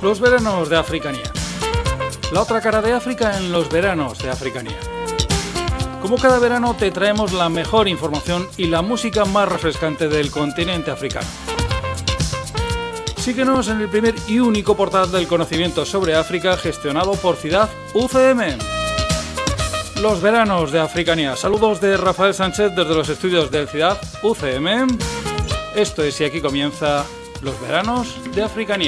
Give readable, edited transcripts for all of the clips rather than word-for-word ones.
Los veranos de Africanía. La otra cara de África en los veranos de Africanía. Como cada verano te traemos la mejor información y la música más refrescante del continente africano. Síguenos en el primer y único portal del conocimiento sobre África gestionado por Ciudad UCM. Los veranos de Africanía. Saludos de Rafael Sánchez desde los estudios del Ciudad UCM. Esto es y aquí comienza Los veranos de Africanía.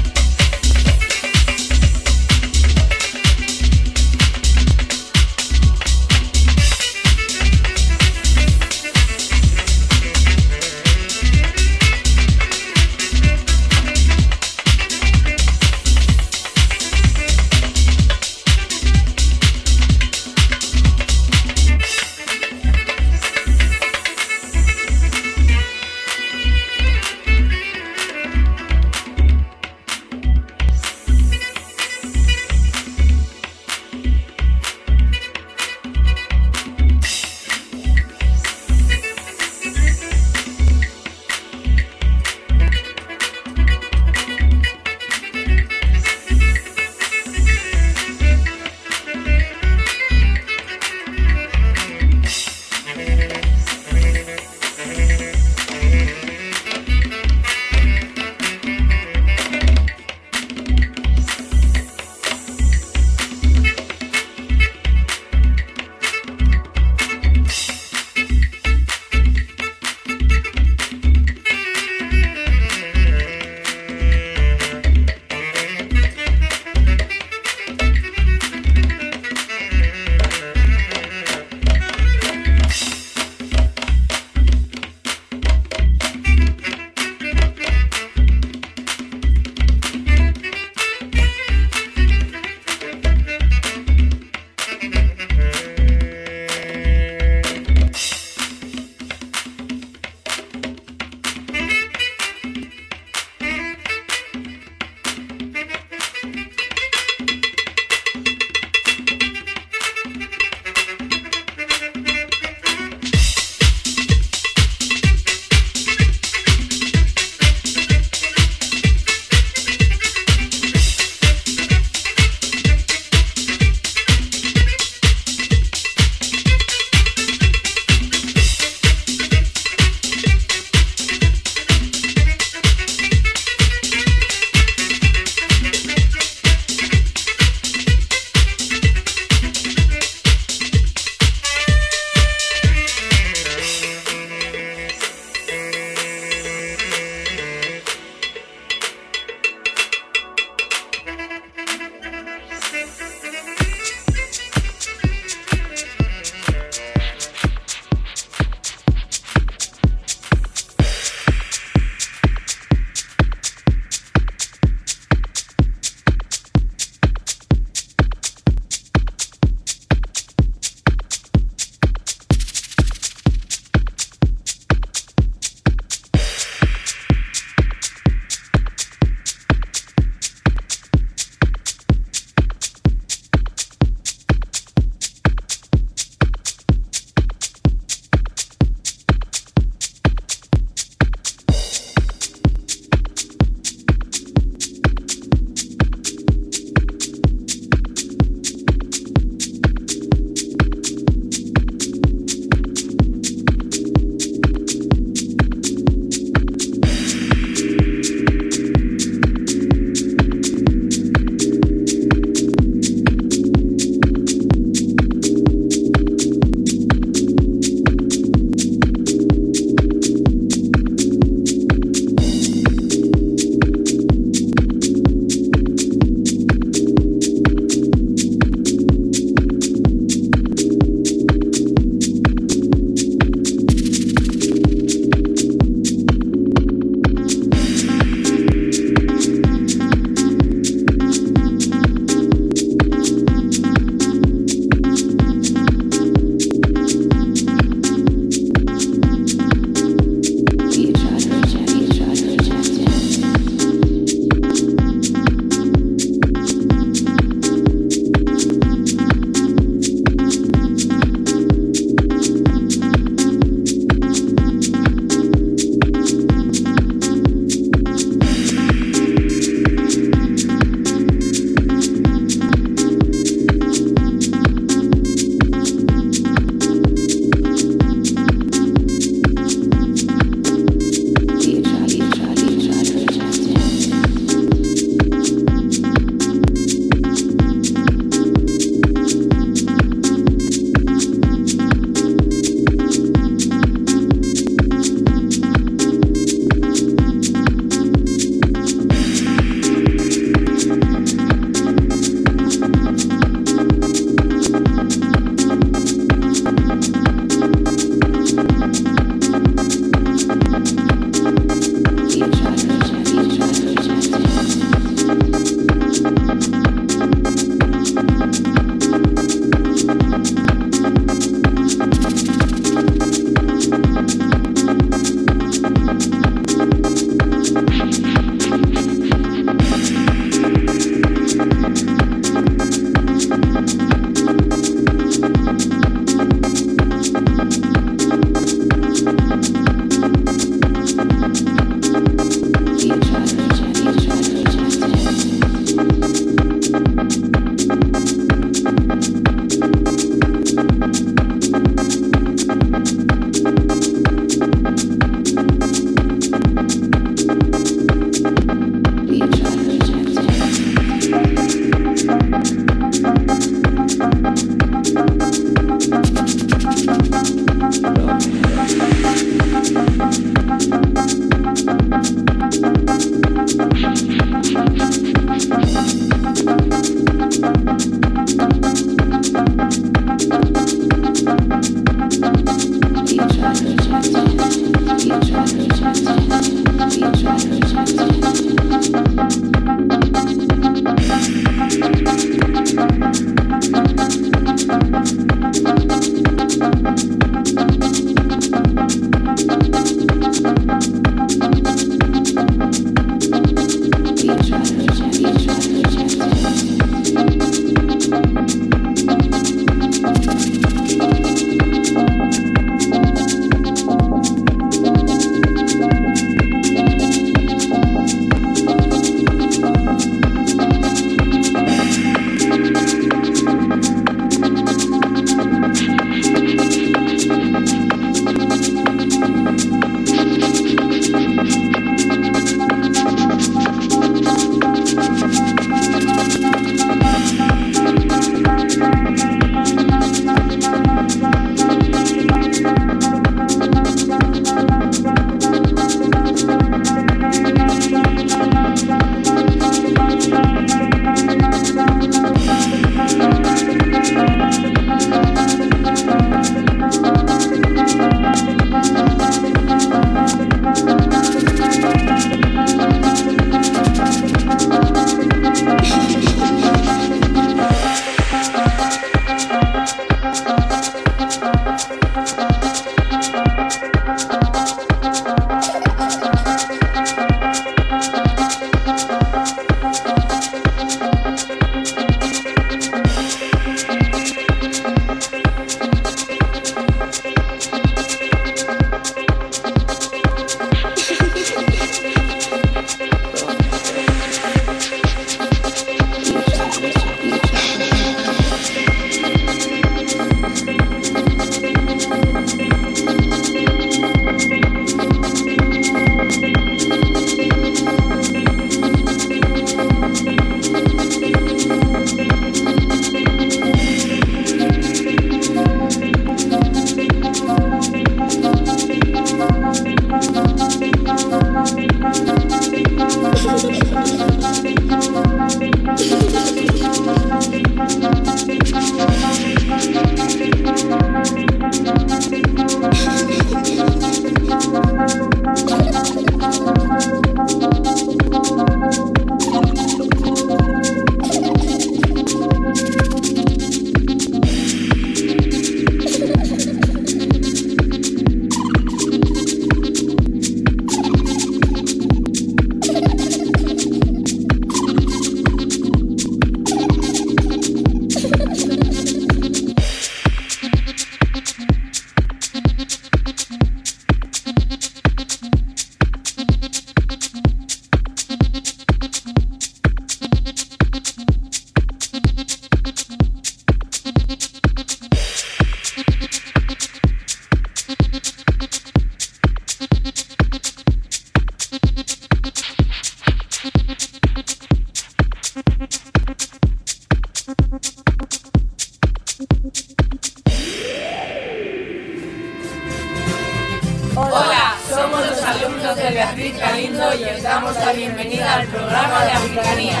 Beatriz Galindo y os damos la bienvenida al programa de Africanía.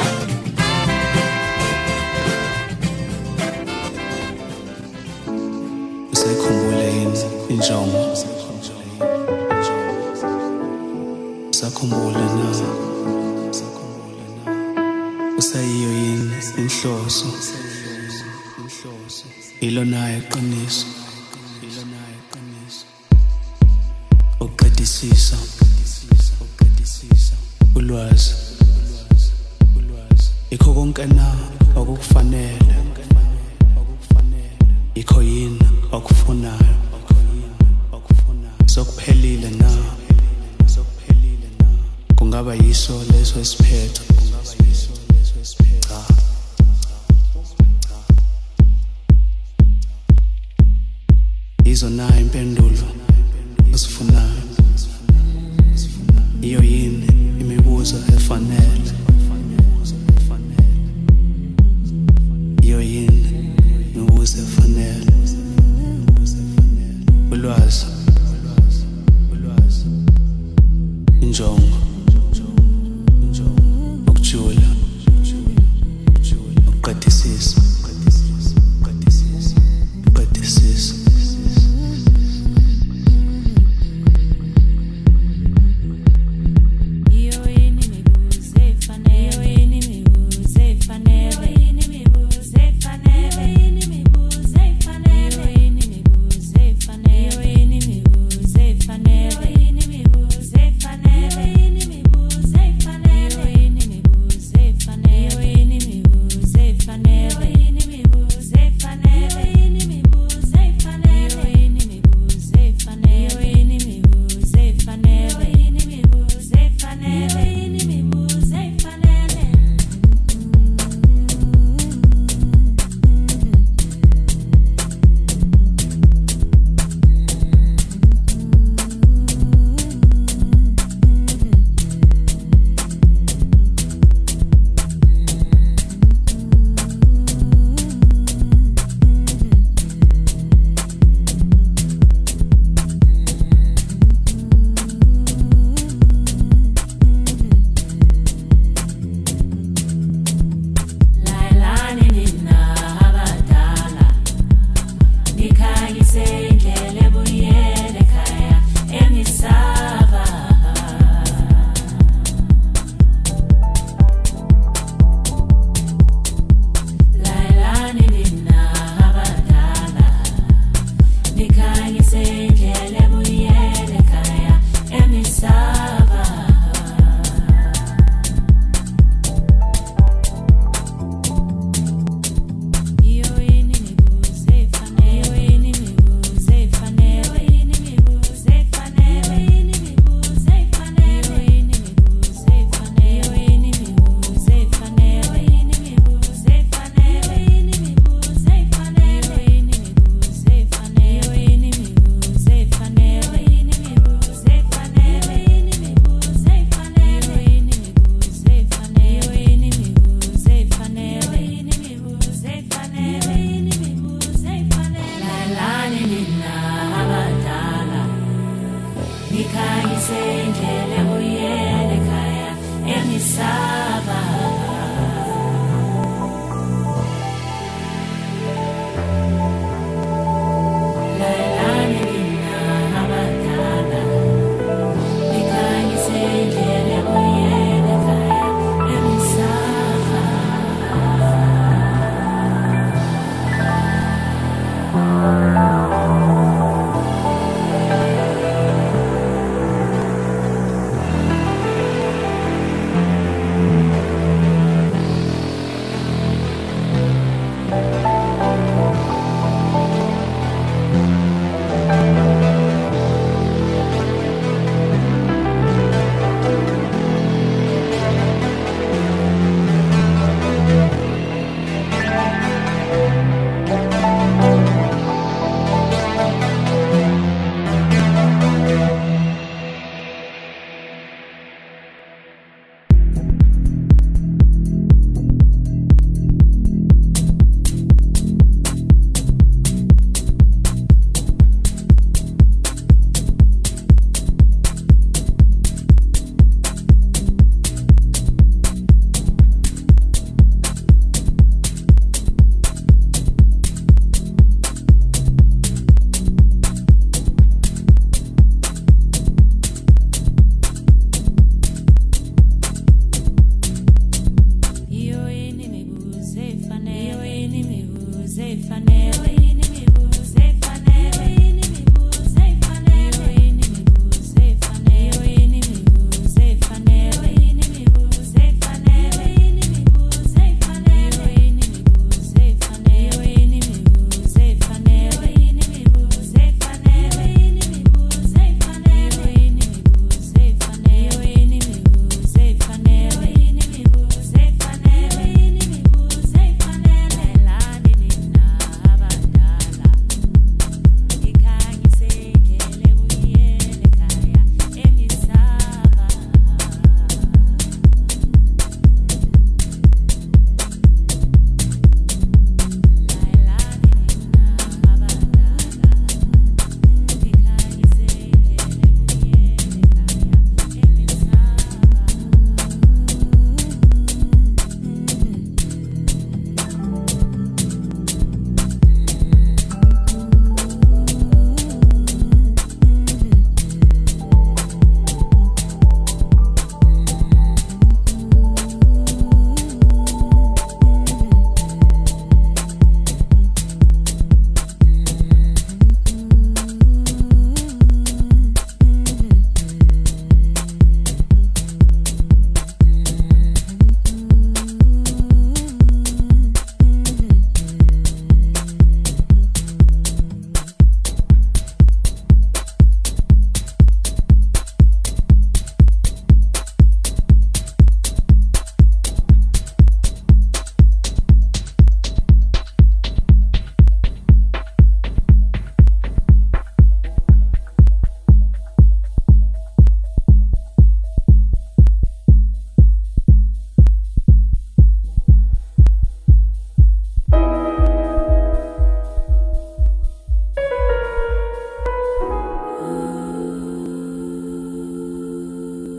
Injongo sakhumbula na usayiyo yini inhloso ilona iqiniso uqedisisa ulwazi ikho konke na okufanele ikho yini okufunayo sokuphelile na kungaba yiso leso esiphetho cha izona impendulo osifunayo iyo yini imibuzo efanele iyo yini imibuzo efanele ulwazi injongo ukujula ukuqedisisa Fanele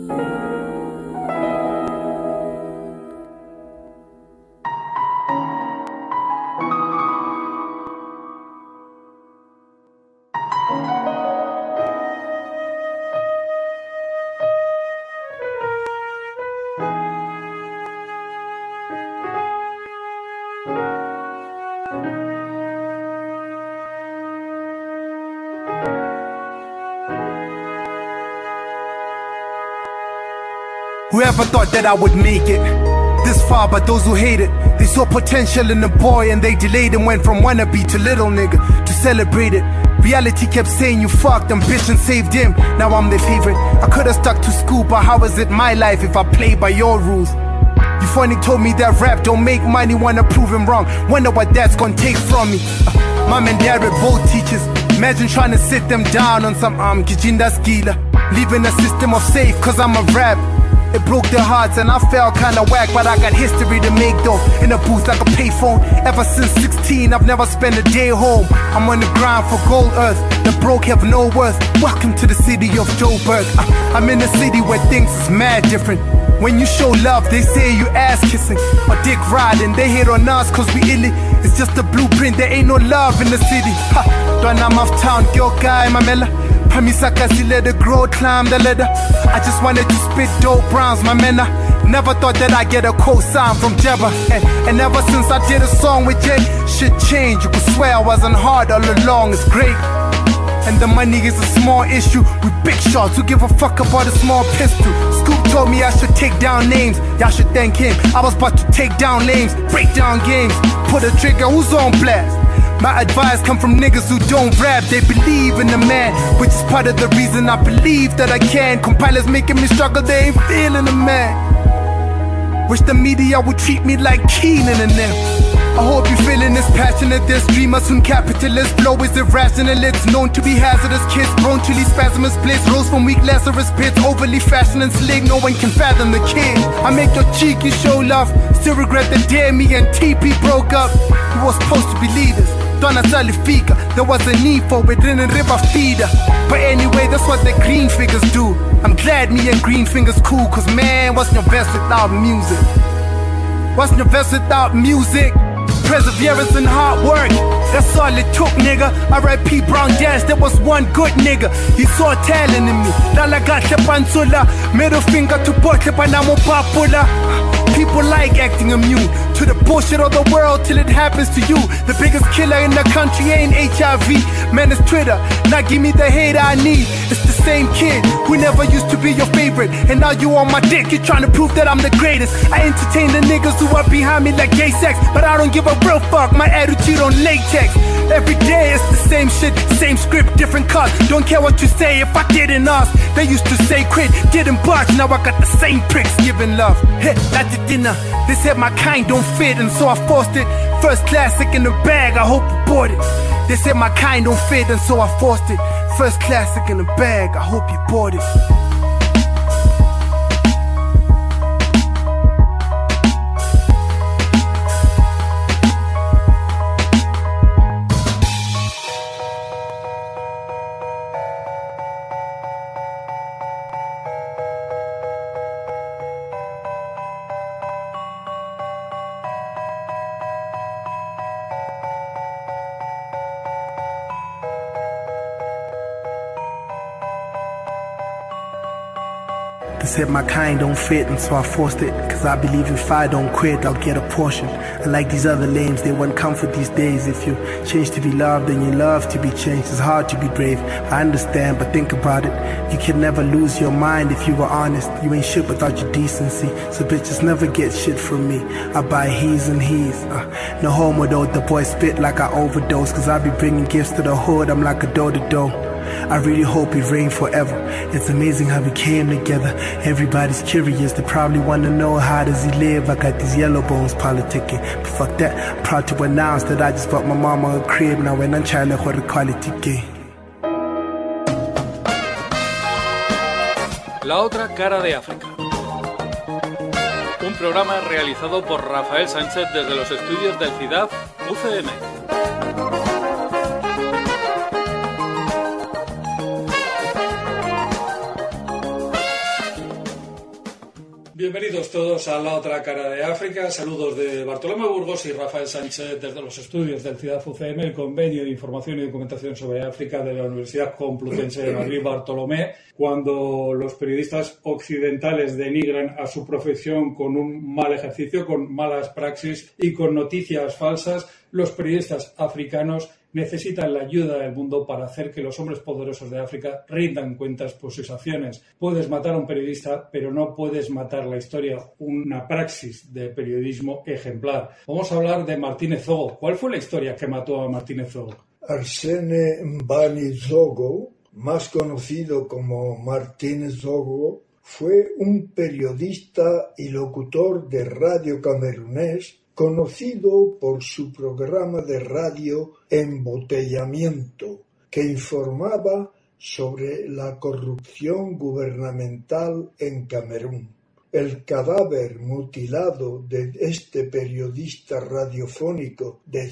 Whoever thought that I would make it this far, but those who hate it, they saw potential in the boy and they delayed and went from wannabe to little nigga to celebrate it. Reality kept saying you fucked, ambition saved him. Now I'm their favorite. I could've stuck to school, but how is it my life if I play by your rules? You funny told me that rap don't make money, wanna prove him wrong. Wonder what that's gonna take from me. Mom and dad were both teachers. Imagine trying to sit them down on some kijinda skila. Leaving a system of safe cause I'm a rap. It broke their hearts and I felt kinda whack, but I got history to make though. In a booth like a payphone. Ever since 16 I've never spent a day home. I'm on the grind for gold earth. The broke have no worth. Welcome to the city of Joburg. I'm in a city where things is mad different. When you show love they say you ass kissing or dick riding. They hate on us cause we illy. It's just a blueprint, there ain't no love in the city. Don't I'm off town, yo guy, mamela. Pamisa kasi let the grow, climb the ladder. I just wanted to spit dope rhymes, my man. Never thought that I'd get a cosign from Jabba. And ever since I did a song with Jay, shit changed. You could swear I wasn't hard all along, it's great. And the money is a small issue. We big shots, who give a fuck about a small pistol. Scoop told me I should take down names. Y'all should thank him. I was about to take down lanes, break down games. Pull the trigger, who's on blast? My advice come from niggas who don't rap. They believe in the man, which is part of the reason I believe that I can. Compilers making me struggle, they ain't feeling the man. Wish the media would treat me like Keenan and them. I hope you feeling this passionate. This dreamer soon capitalist. Flow is irrational, it's known to be hazardous. Kids prone to these spasmous splits. Rose from weak Lazarus pits. Overly fashion and slick, no one can fathom the kid. I make your cheeky show love. Still regret the day me and TP broke up. We were supposed to be leaders. Donna Salifika, there was a need for it in a river feeder. But anyway, that's what the green figures do. I'm glad me and green fingers cool, cause man, what's your best without music? What's your best without music? Perseverance and hard work, that's all it took, nigga. R.I.P. Brown Dash, there was one good nigga. He saw talent in me. Lala got the pansula, middle finger to Portla Panamo Papula. People like acting immune to the bullshit of the world till it happens to you. The biggest killer in the country ain't HIV, man, it's Twitter. Now give me the hate I need. It's the same kid who never used to be your favorite, and now you on my dick, you're trying to prove that I'm the greatest. I entertain the niggas who are behind me like gay sex, but I don't give a real fuck, my attitude on latex. Every day it's the same shit, same script, different cuts. Don't care what you say if I didn't ask. They used to say quit, didn't budge. Now I got the same pricks giving love. Hey, at the dinner, they said my kind don't fit, and so I forced it. First classic in the bag, I hope you bought it. They said my kind don't fit, and so I forced it. First classic in the bag, I hope you bought it. They said my kind don't fit, and so I forced it. Cause I believe if I don't quit, I'll get a portion. Unlike these other lames, they want comfort these days. If you change to be loved, then you love to be changed. It's hard to be brave, I understand, but think about it. You can never lose your mind if you were honest. You ain't shit without your decency, so bitches never get shit from me. I buy he's and he's. No homo though, the boy spit like I overdose. Cause I be bringing gifts to the hood, I'm like a do-do-do. I really hope it rained forever. It's amazing how we came together. Everybody's curious, they probably wanna know how does he live. I got these yellow bones politicking, but fuck that. I'm proud to announce that I just bought my mama a crib. Now when I'm trying to hold the quality game. La otra cara de África. Un programa realizado por Rafael Sánchez desde los estudios del CIDAD UCM. Bienvenidos todos a La Otra Cara de África. Saludos de Bartolomé Burgos y Rafael Sánchez desde los estudios del CIDAD UCM, el Convenio de Información y Documentación sobre África de la Universidad Complutense de Madrid. Bartolomé, cuando los periodistas occidentales denigran a su profesión con un mal ejercicio, con malas praxis y con noticias falsas, los periodistas africanos necesitan la ayuda del mundo para hacer que los hombres poderosos de África rindan cuentas por sus acciones. Puedes matar a un periodista, pero no puedes matar la historia, una praxis de periodismo ejemplar. Vamos a hablar de Martínez Zogo. ¿Cuál fue la historia que mató a Martínez Zogo? Arsène Mbani Zogo, más conocido como Martínez Zogo, fue un periodista y locutor de radio camerunés conocido por su programa de radio Embotellamiento, que informaba sobre la corrupción gubernamental en Camerún. El cadáver mutilado de este periodista radiofónico de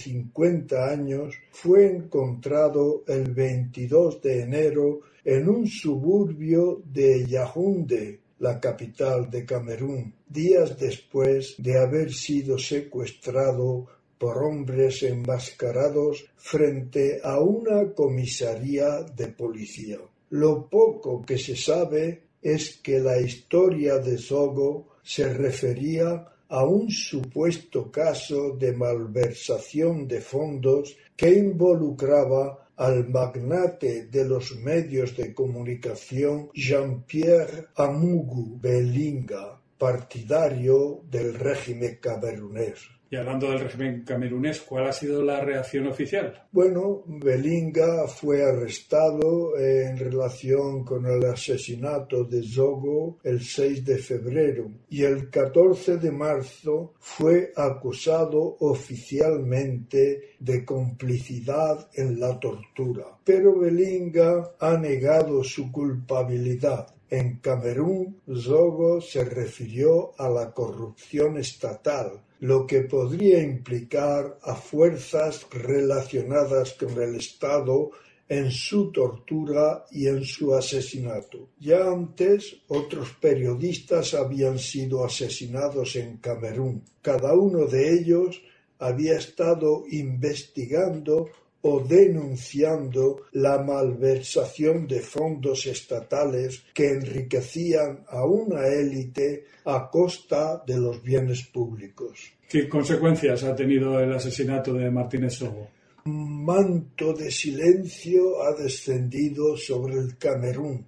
50 años fue encontrado el 22 de enero en un suburbio de Yaoundé, la capital de Camerún, días después de haber sido secuestrado por hombres enmascarados frente a una comisaría de policía. Lo poco que se sabe es que la historia de Zogo se refería a un supuesto caso de malversación de fondos que involucraba al magnate de los medios de comunicación Jean-Pierre Amougou Belinga, partidario del régimen camerunés. Y hablando del régimen camerunés, ¿cuál ha sido la reacción oficial? Bueno, Belinga fue arrestado en relación con el asesinato de Zogo el 6 de febrero y el 14 de marzo fue acusado oficialmente de complicidad en la tortura. Pero Belinga ha negado su culpabilidad. En Camerún, Zogo se refirió a la corrupción estatal, lo que podría implicar a fuerzas relacionadas con el Estado en su tortura y en su asesinato. Ya antes, otros periodistas habían sido asesinados en Camerún. Cada uno de ellos había estado investigando o denunciando la malversación de fondos estatales que enriquecían a una élite a costa de los bienes públicos. ¿Qué consecuencias ha tenido el asesinato de Martínez Zogo? Un manto de silencio ha descendido sobre el Camerún,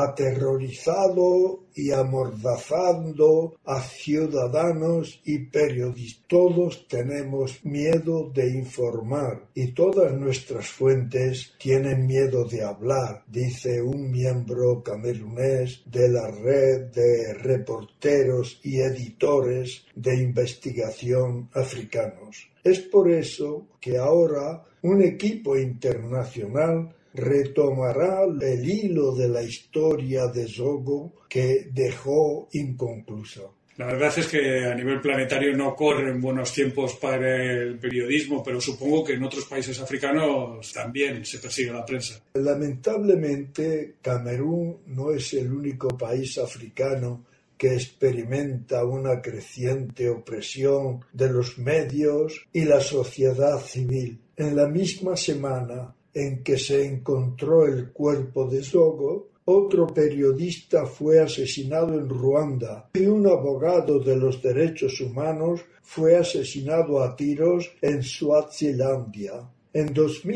aterrorizado y amordazando a ciudadanos y periodistas. Todos tenemos miedo de informar y todas nuestras fuentes tienen miedo de hablar, dice un miembro camerunés de la red de reporteros y editores de investigación africanos. Es por eso que ahora un equipo internacional retomará el hilo de la historia de Zogo que dejó inconclusa. La verdad es que a nivel planetario no corren buenos tiempos para el periodismo, pero supongo que en otros países africanos también se persigue la prensa. Lamentablemente, Camerún no es el único país africano que experimenta una creciente opresión de los medios y la sociedad civil. En la misma semana en que se encontró el cuerpo de Zogo, otro periodista fue asesinado en Ruanda y un abogado de los derechos humanos fue asesinado a tiros en Suazilandia. En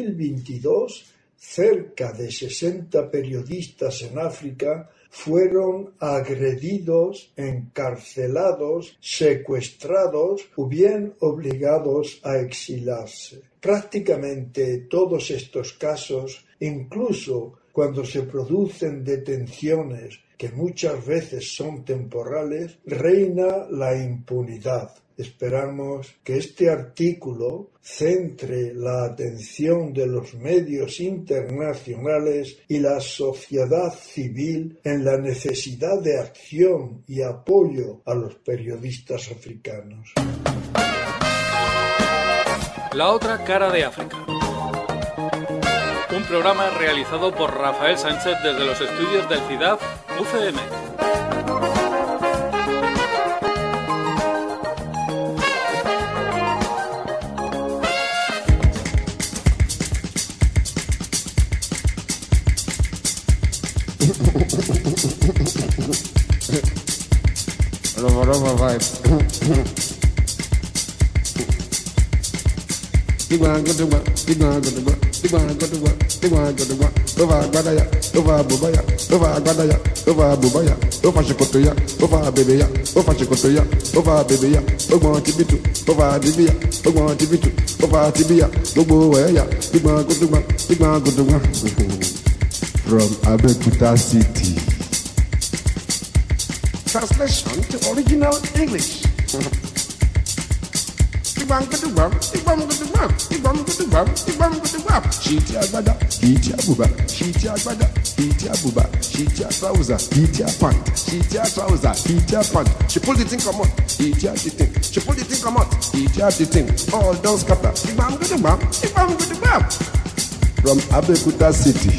2022, cerca de 60 periodistas en África fueron agredidos, encarcelados, secuestrados o bien obligados a exilarse. Prácticamente todos estos casos, incluso cuando se producen detenciones que muchas veces son temporales, reina la impunidad. Esperamos que este artículo centre la atención de los medios internacionales y la sociedad civil en la necesidad de acción y apoyo a los periodistas africanos. La otra cara de África. Un programa realizado por Rafael Sánchez desde los estudios del CIDAD UCM. Rova vibe. Big one go to work, big one go to work, big one go to work, big one go to work. Over Gadaya, over Bubaya, over Gadaya, over Bubaya, over Shikotoya, over Bebea, over Shikotoya, over Bebea, over Tibitu, over Tibia, over Tibitu, over Tibia, over Waya, big one go to work, big one go to work. From Abeokuta City. Translation to original English. Shiti agbada, shiti abuba, shiti agbada, shiti abuba, shiti trouser, shiti pant, shiti trouser, shiti pant. She pull the thing come out, shiti the thing. She pull the thing come out, shiti the thing. All down scatter. From Abeokuta City.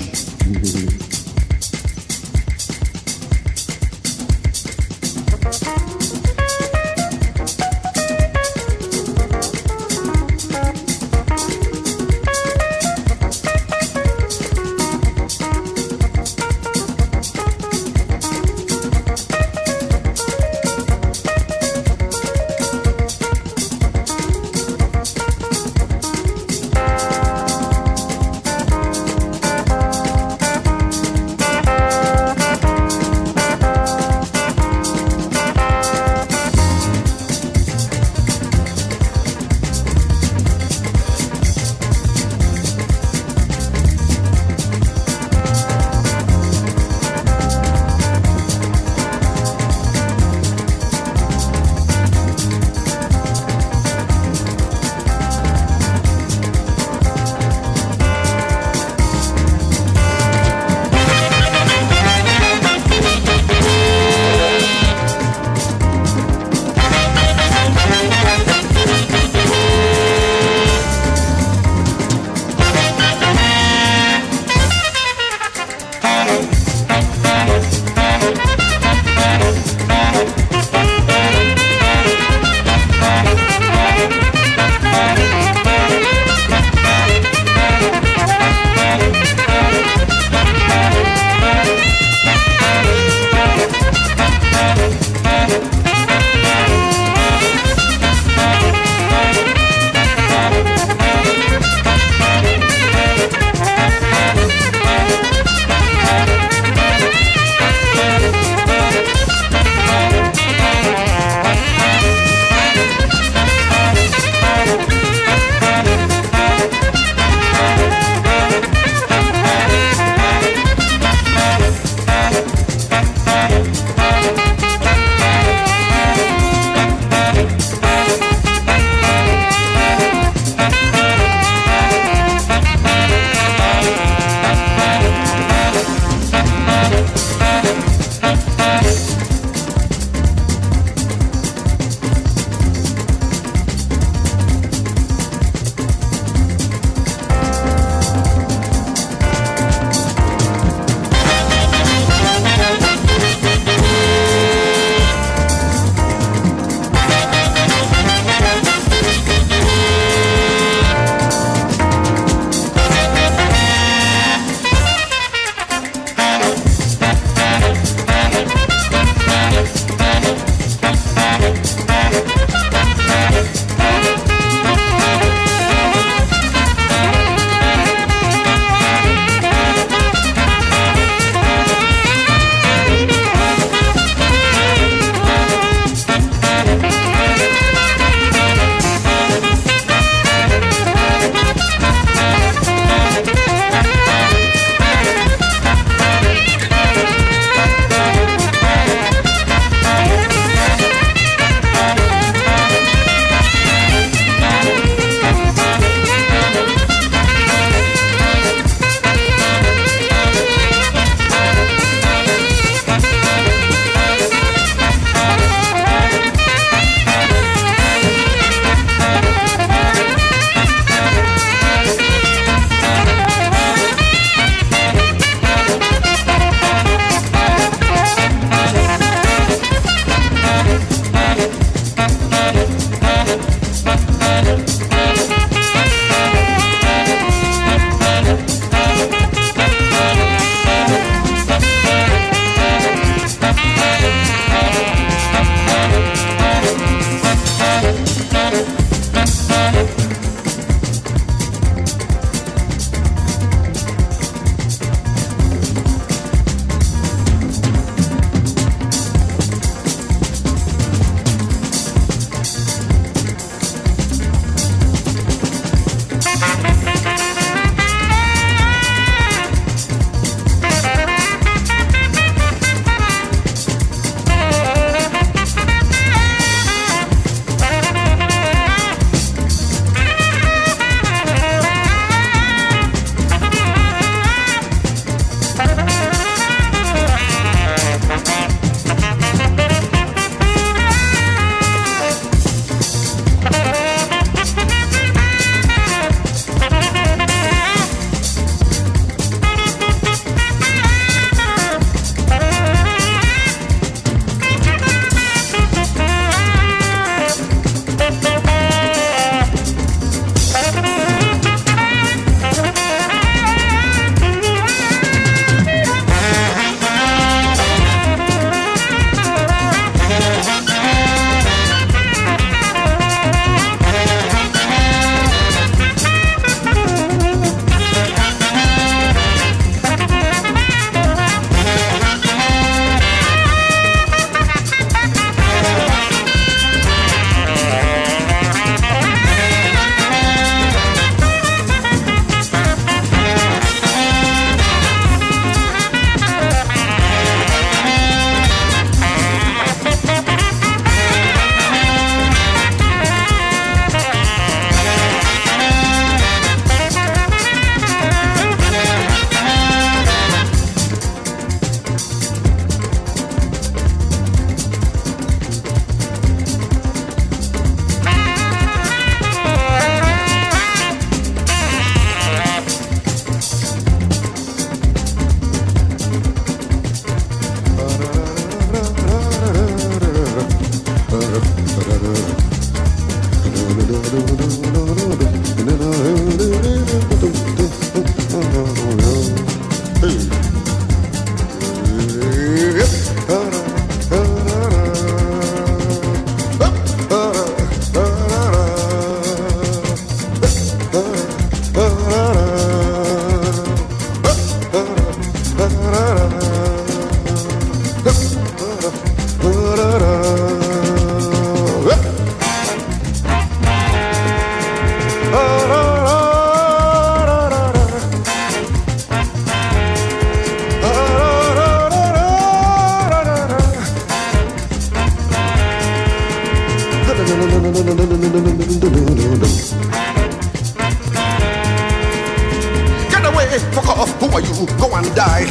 Get away, fuck off, who are you? Go and die.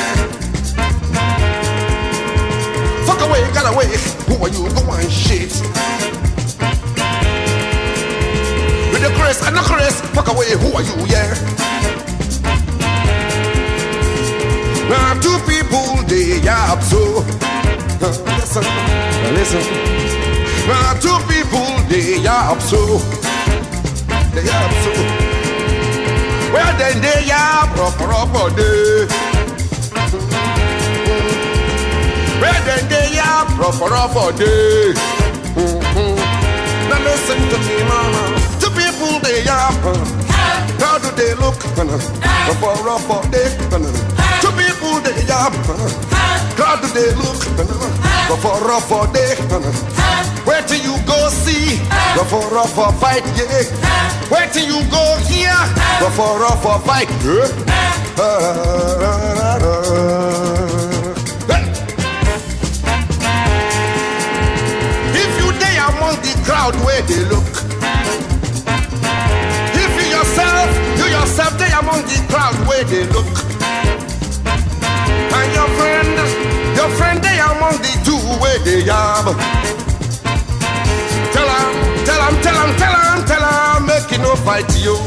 Fuck away, get away, who are you? Go and shit. With the Chris and the Chris, fuck away, who are you? Yeah. Now two people, they yap so. Listen, listen. Now two people, they yap so. They yap so. Well then they yap proper day. Well then they yap proper day. Now listen to me, mama. Two people, they yap. How do they look? Rough day. Two people they yap. How do they look? Rough day. Where till you go see? Rough fight, yeah. Where till you go here? Rough fight, yeah. If you day among the crowd where they look. You yourself, they among the crowd where they look. And your friend, they among the two where they yab. Tell him, make it no fight you.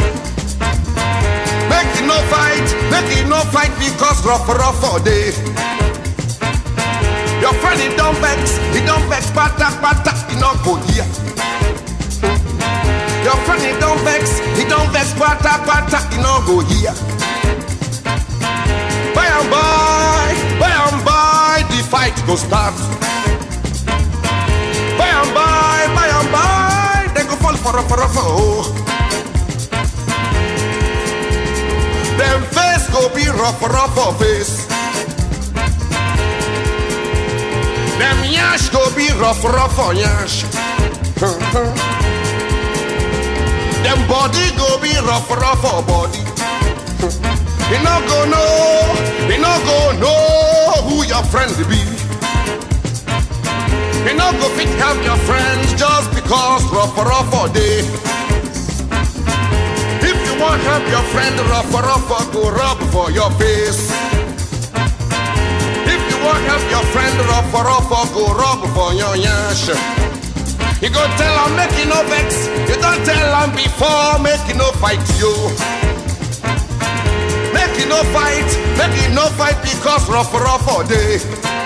Make it no fight because rough all day. Your friend, he don't vex, pata, he not go here. Your friend, he don't vex, pata, he no go here. By and by, the fight go start. By and by, they go fall for a oh. Them face go be rough face. Them yash go be rough yash. Them body go be rough body. You no go know who your friend be. You no go fit have your friends just because rough all day. If you want have your friend rough, go rub for your face. If you want have your friend rough, go rub for your yash. You go tell him make it no vex. You don't tell him before make it no fight you. Make it no fight because rough all day.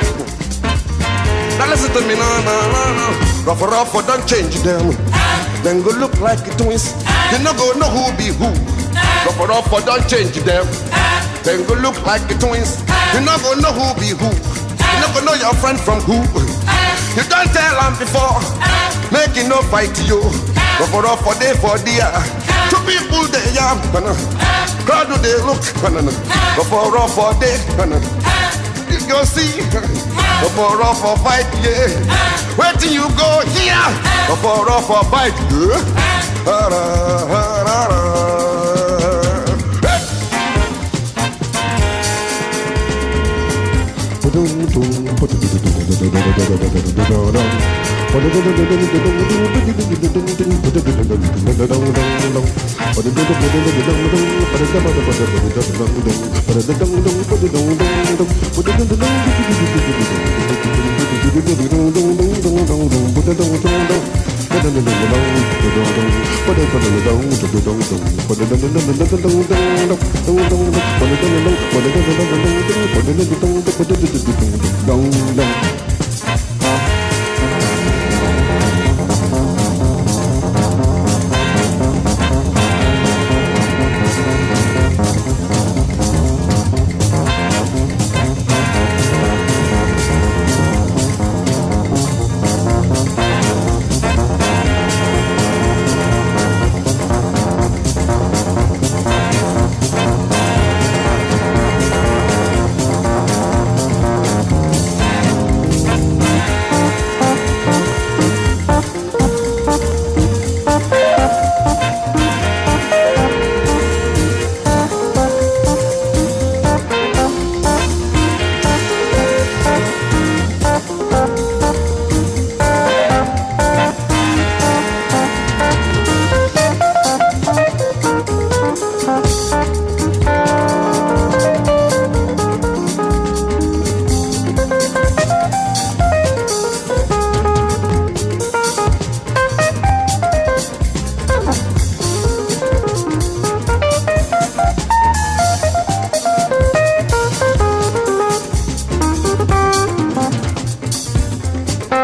Now listen to me, no. Rough don't change them. Then go look like twins. You no go know who be who. Rough don't change them. Then go look like twins. You no go know who be who. You no go know your friend from who. You don't tell him before. Make it no fight you. Rough day for dear. Two people they yam. Crowd do they look. Rough day. You see. Rough fight, yeah. Where till you go here? Rough fight, yeah.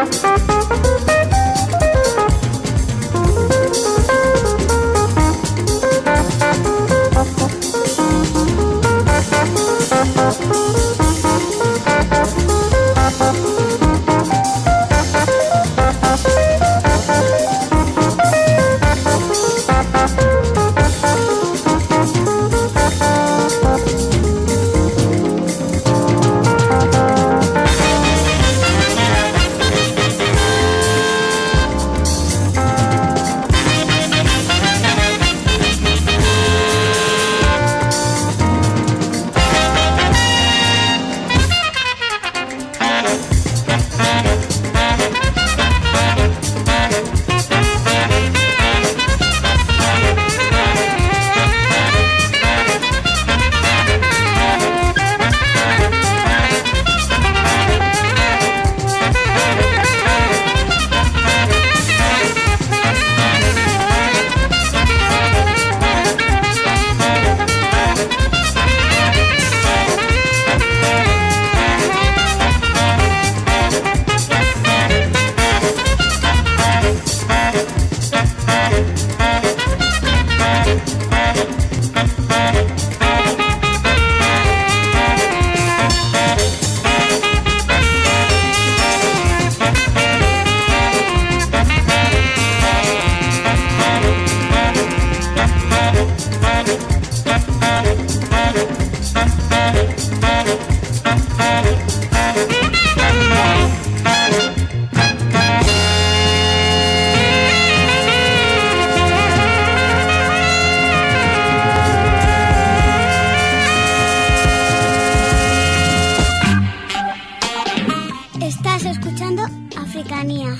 Africanía.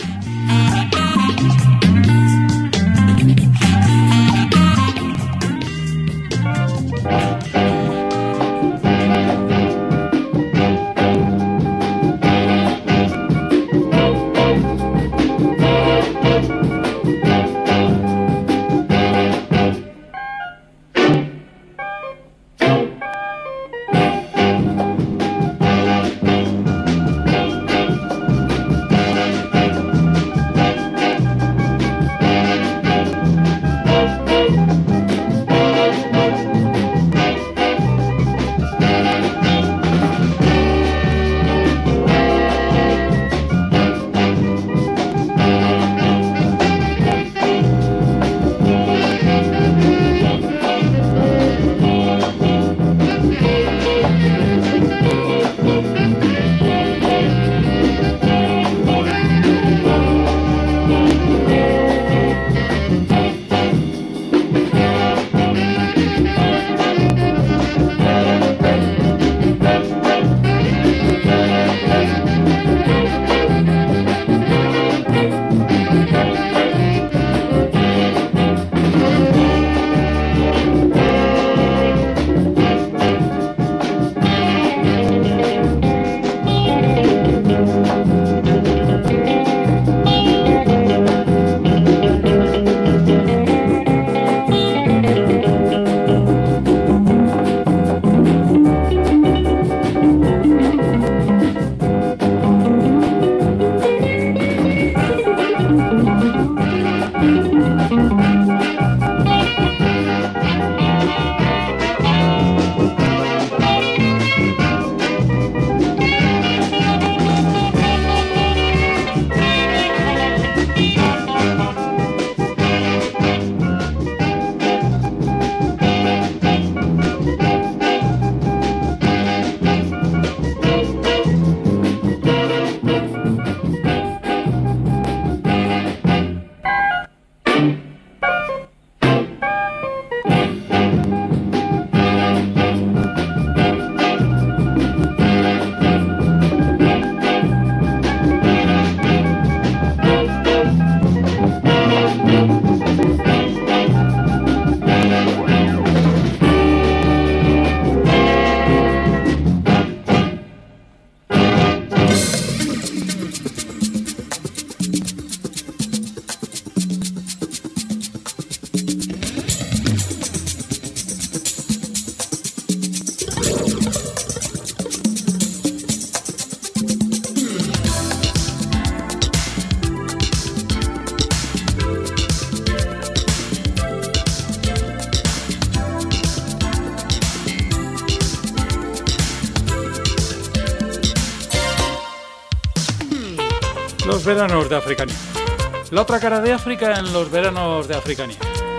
Los veranos de Africanía. La otra cara de África en los veranos de Africanía.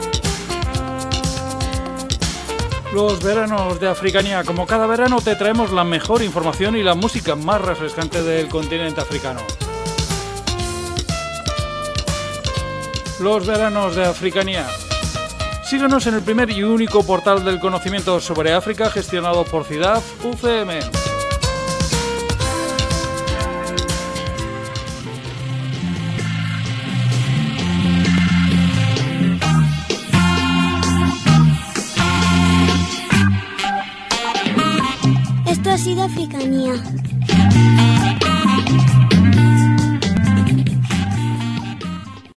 Los veranos de Africanía. Como cada verano te traemos la mejor información y la música más refrescante del continente africano. Los veranos de Africanía. Síguenos en el primer y único portal del conocimiento sobre África gestionado por CIDAD UCM. Esto ha sido Africanía.